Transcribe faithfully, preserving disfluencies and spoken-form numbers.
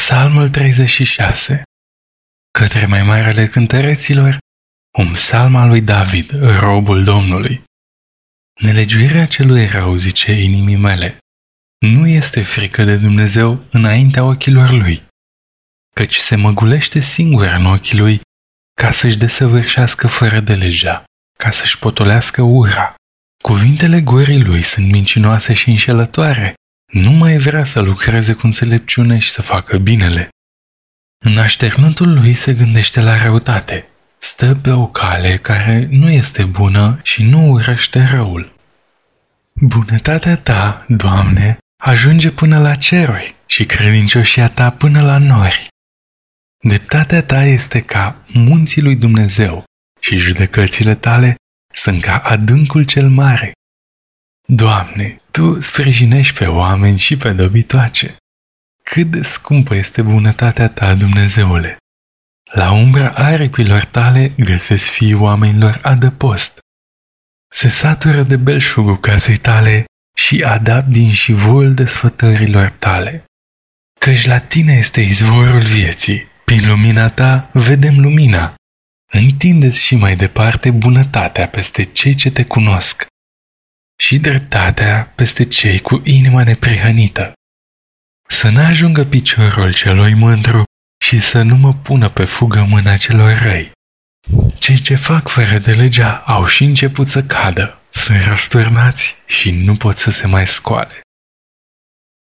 Psalmul treizeci și șase. Către mai marele cântăreților, un psalm al lui David, robul Domnului. Nelegiuirea celui rău, zice inimii mele, nu este frică de Dumnezeu înaintea ochilor lui, căci se măgulește singur în ochii lui ca să-și desăvârșească fără de legea, ca să-și potolească ura. Cuvintele gurii lui sunt mincinoase și înșelătoare. Nu mai vrea să lucreze cu înțelepciune și să facă binele. În așternuntul lui se gândește la răutate. Stă pe o cale care nu este bună și nu urăște răul. Bunătatea ta, Doamne, ajunge până la ceruri și credincioșia ta până la nori. Dreptatea ta este ca munții lui Dumnezeu și judecățile tale sunt ca adâncul cel mare. Doamne, Tu sprijinești pe oameni și pe dobitoace. Cât de scumpă este bunătatea ta, Dumnezeule! La umbra aripilor tale găsesc fiii oamenilor adăpost. Se satură de belșugul casei tale și adapt din șivul desfătărilor tale. Căci la tine este izvorul vieții, prin lumina ta vedem lumina. Întindeți și mai departe bunătatea peste cei ce te cunosc și dreptatea peste cei cu inima neprihănită. Să n-ajungă piciorul celui mândru și să nu mă pună pe fugă mâna celor răi. Cei ce fac fără de legea au și început să cadă, sunt răsturnați și nu pot să se mai scoale.